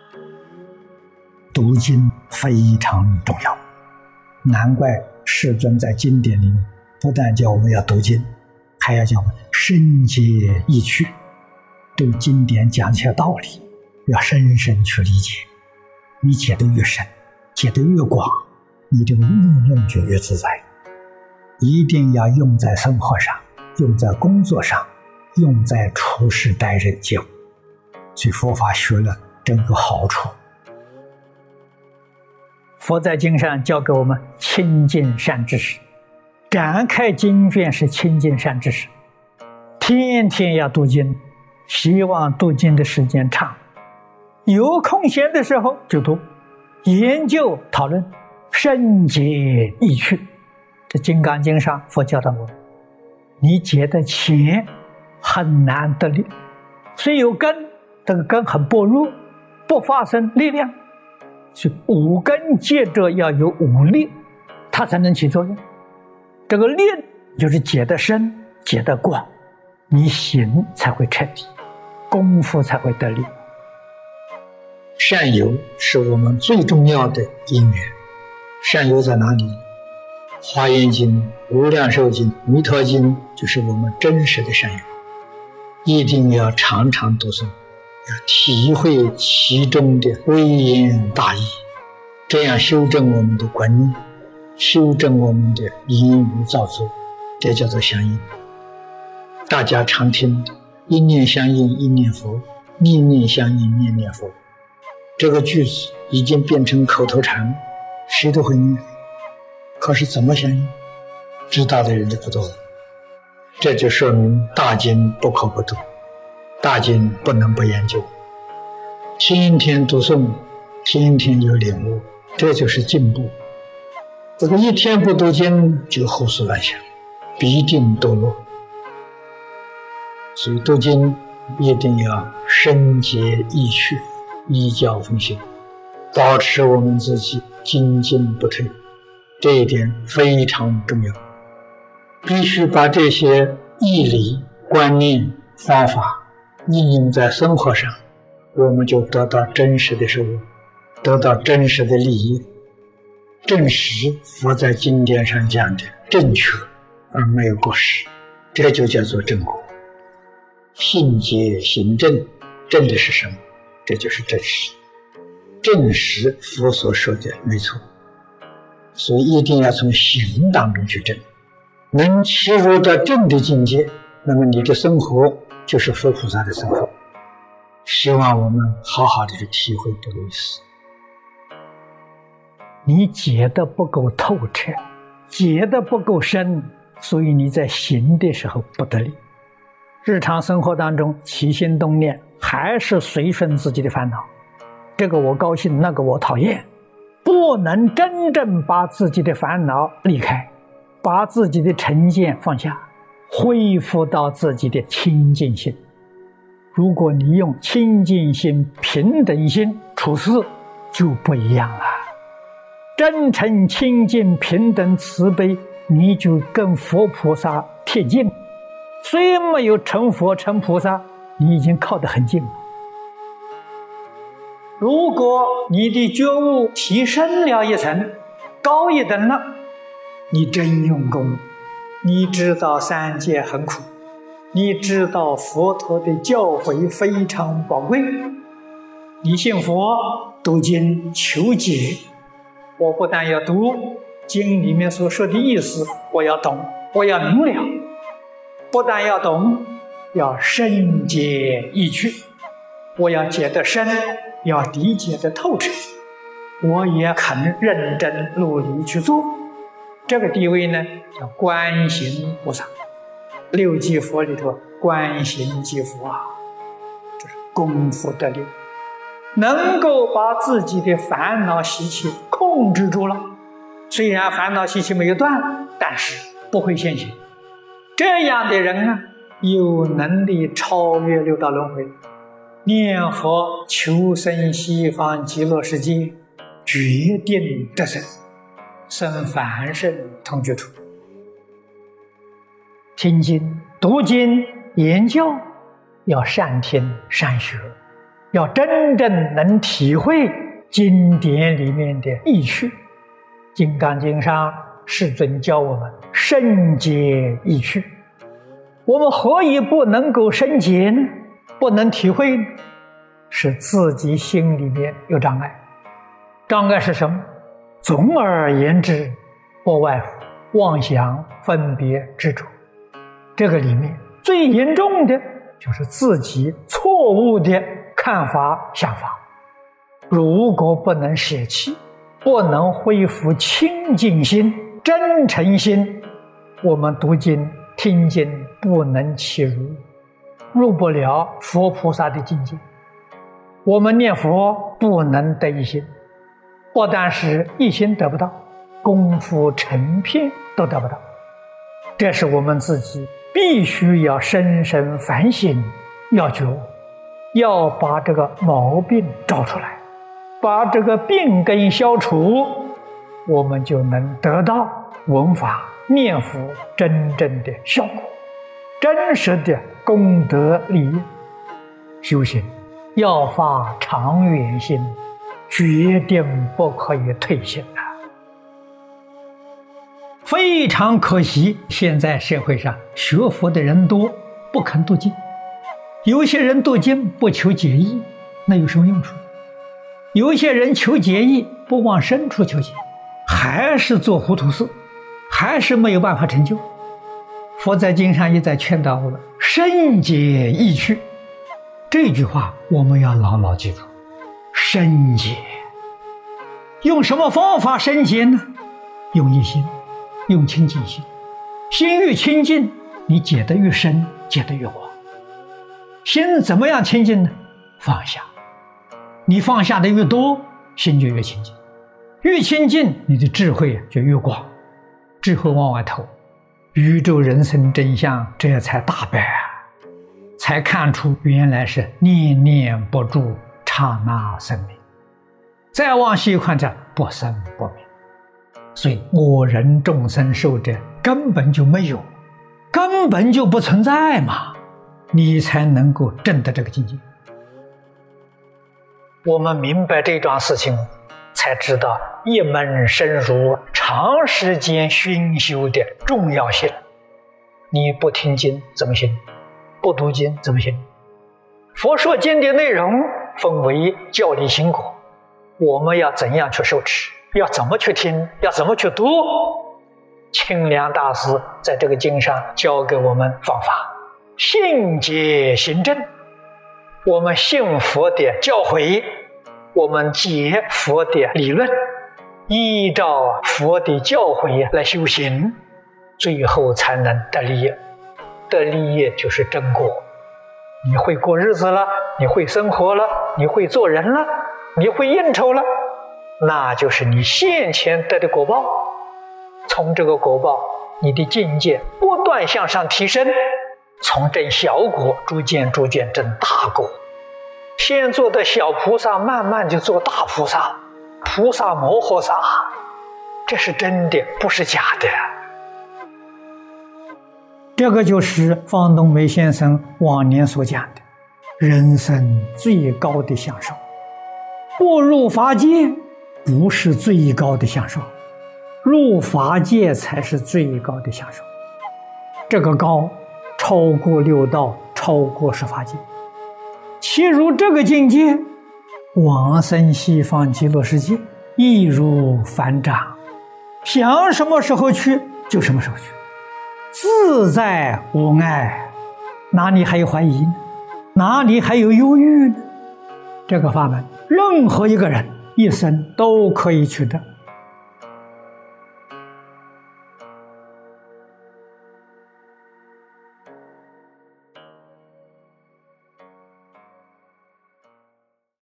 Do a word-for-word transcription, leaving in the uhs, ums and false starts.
读经非常重要，难怪世尊在经典里面不但叫我们要读经，还要叫我们深解义趣，对经典讲一些道理，要深深去理解。你解得越深，解得越广，你这个运用就越自在。一定要用在生活上，用在工作上，用在处事待人接物。所以佛法学了真有好处。佛在经上教给我们亲近善知识，展开经卷是亲近善知识，天天要读经，希望读经的时间长，有空闲的时候就读，研究讨论，深解义趣。这《金刚经》上佛教导我，你结的钱很难得力，虽有根，这个根很薄弱，不发生力量，所以五根接着要有五力，它才能起作用。这个力就是结得深，结得广，你行才会彻底，功夫才会得力。善友是我们最重要的因缘。善友在哪里？华严经、无量寿经、弥陀经就是我们真实的善友，一定要常常读诵，要体会其中的微言大义，这样修正我们的观念，修正我们的言语造作，这叫做相应。大家常听的一念相应一念佛，念念相应念念佛，这个句子已经变成口头禅，谁都会念。可是怎么相应？知道的人就不多了。这就说明大经不可不读，大经不能不研究，天天读诵，天天有领悟，这就是进步。这个一天不读经就胡思乱想，必定堕落。所以读经一定要深解义趣，依教奉行，保持我们自己精进不退，这一点非常重要。必须把这些义理、观念、方法应用在生活上，我们就得到真实的收获，得到真实的利益，证实佛在经典上讲的正确而没有过失，这就叫做正果。信解行正，正的是什么？这就是正实，证实佛所说的没错。所以一定要从行当中去证，能切入到正的境界，那么你的生活就是佛菩萨的生活。希望我们好好的去体会这个意思。你解得不够透彻，解得不够深，所以你在行的时候不得力。日常生活当中起心动念还是随顺自己的烦恼，这个我高兴，那个我讨厌，不能真正把自己的烦恼离开，把自己的成见放下，恢复到自己的清净心。如果你用清净心、平等心处事，就不一样了。真诚、清净、平等、慈悲，你就跟佛菩萨贴近。虽没有成佛成菩萨，你已经靠得很近了。如果你的觉悟提升了一层，高一等了，你真用功，你知道三界很苦，你知道佛陀的教诲非常宝贵，你信佛读经求解，我不但要读经里面所说的意思，我要懂，我要明了，不但要懂，要深解义趣，我要解得深，要理解得透彻，我也肯认真努力去做。这个地位呢，叫观行菩萨。六即佛里头，观行即佛啊，这是功夫得力，能够把自己的烦恼习气控制住了。虽然烦恼习气没有断，但是不会现行。这样的人啊，有能力超越六道轮回，念佛求生西方极乐世界，决定得生，生凡圣同居土。听经、读经、研究，要善听善学， 要真正能体会经典里面的意趣。《金刚经》上世尊教我们深解意趣，我们何以不能够深解呢？不能体会呢？是自己心里面有障碍。障碍是什么？总而言之，不外乎妄想、分别、执着。这个里面最严重的就是自己错误的看法、想法。如果不能舍弃，不能恢复清净心、真诚心，我们读经、听经不能起入，入不了佛菩萨的境界。我们念佛不能得一心，不但是一心得不到，功夫成片都得不到。这是我们自己必须要深深反省，要觉悟，要把这个毛病找出来，把这个病根消除，我们就能得到闻法念佛真正的效果，真实的功德利益。修行要发长远心，决定不可以退心的。非常可惜，现在社会上学佛的人多，不肯读经。有些人读经不求解义，那有什么用处？有些人求解义，不往深处求解，还是做糊涂事，还是没有办法成就。佛在经上一再劝导我们深解意趣，这句话我们要牢牢记住。深解，用什么方法深解呢？用一心，用清净心。心越清净，你解得越深，解得越广。心怎么样清净呢？放下。你放下的越多，心就越清净，越清净，你的智慧就越广，智慧往外透，宇宙人生真相这才大白啊，才看出原来是念念不住，刹那生命。再往细看着不生不灭，所以我人众生寿者根本就没有，根本就不存在嘛，你才能够证得这个境界。我们明白这桩事情，才知道一门深入、长时间熏修的重要性。你不听经怎么行？不读经怎么行？佛说经的内容分为教理行果，我们要怎样去受持？要怎么去听？要怎么去读？清凉大师在这个经上教给我们方法：信解行证。我们信佛的教诲，我们解佛的理论，依照佛的教诲来修行，最后才能得利益。得利益就是真果。你会过日子了，你会生活了，你会做人了，你会应酬了，那就是你现前得的果报。从这个果报，你的境界不断向上提升，从证小果逐渐逐渐证大果。先做的小菩萨，慢慢就做大菩萨，菩萨摩诃萨，这是真的，不是假的。这个就是方东梅先生往年所讲的人生最高的享受。不入法界不是最高的享受，入法界才是最高的享受。这个高超过六道，超过十法界。其入这个境界，往生西方极乐世界，易如反掌，想什么时候去就什么时候去，自在无碍，哪里还有怀疑呢？哪里还有忧郁呢？这个法门，任何一个人一生都可以取得。